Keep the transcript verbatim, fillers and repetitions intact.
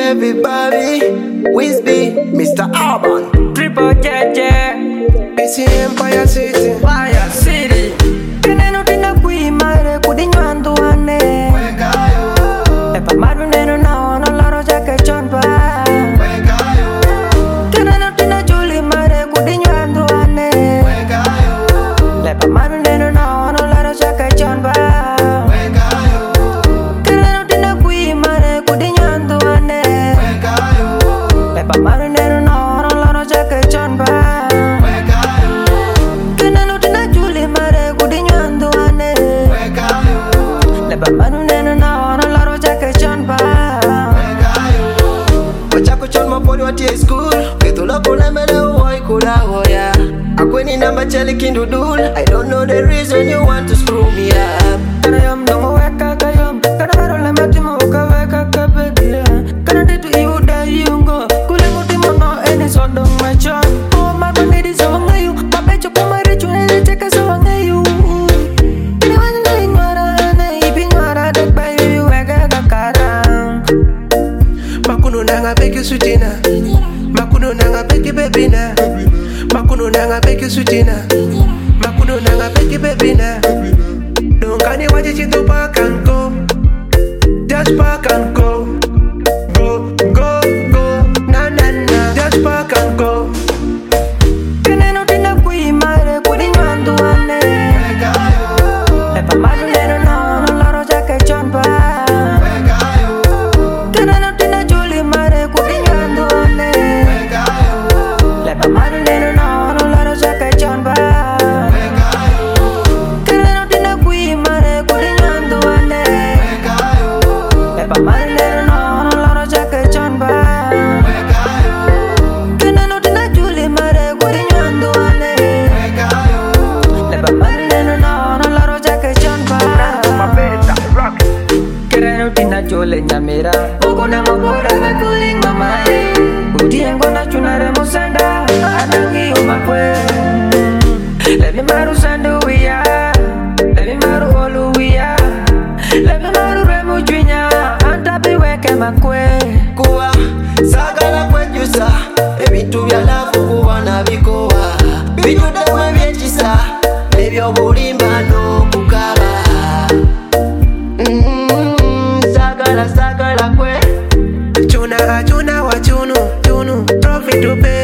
everybody. Wizby, Mister Urban. Triple J J. Busy Empire City. Fire City. Keneno tina kuimare kudinyandu ane. Epa maru neno na wana laro jake chonpa. Keneno tina juli mare kudinyandu ane. Epa maru neno na wana laro jake chonpa. Keneno tina kuimare kudinyandu ane. Epa maru neno na wana laro jake chonpa. Keneno tina juli mare kudinyandu ane. Epa maru neno na wana laro jake chonpa. Wachako chon mapoli watie school. Ketula kula mele uwai kula hoya. Akweni namba chali kindudul. I don't know the reason you want to screw me up. Kana yom dongo weka kayom. Kana maro le matimo waka weka kabekia. Kana ditu iuda iungo. Kule mutimo no eni sodong machon. Oh marwa nidi sawa ngayu. Mabecho kumare chunele cheka sawa ngayu. Kini wanda inwara ane. Ipi nwara dek bayu weka kakara. Makuno nanga beki sutina. Makuno nanga beki bebina. Makuno nanga beki sutina. Makuno nanga beki bebina. Don't kani waje chito park and go. Just park and go. Go, go, go. Na na na. Just park and go. Keneno tina kuimare kudinyandu ane. Epa maru neno na wana laro jake chonpa. Keneno tina juli mare kudinyandu ane. Epa maru neno na wana laro jake chonpa. Keneno tina kuimare kudinyandu ane. Epa maru neno na wana laro jake chonpa. Keneno tina juli mare kudinyandu ane. Epa maru neno na wana laro jake chonpa. Keneno tina jole nyamira. Ugo na mabora we kuling mamae. Utiengo na chunare musanda. Adangi umakwe. Let me maru sandu wiya. Let me maru olu wiya. Let me maru remu jwinya. Antapi weke makwe. Kuwa sagala kwejusa. Ebitu bya lafu kuwa na bikowa. Bijudemwe byekisa. Ebyo bulimba n'okukaba. Mm, sagala sagala kwe. Chuna chuna wa chunu chunu. Profit to pay.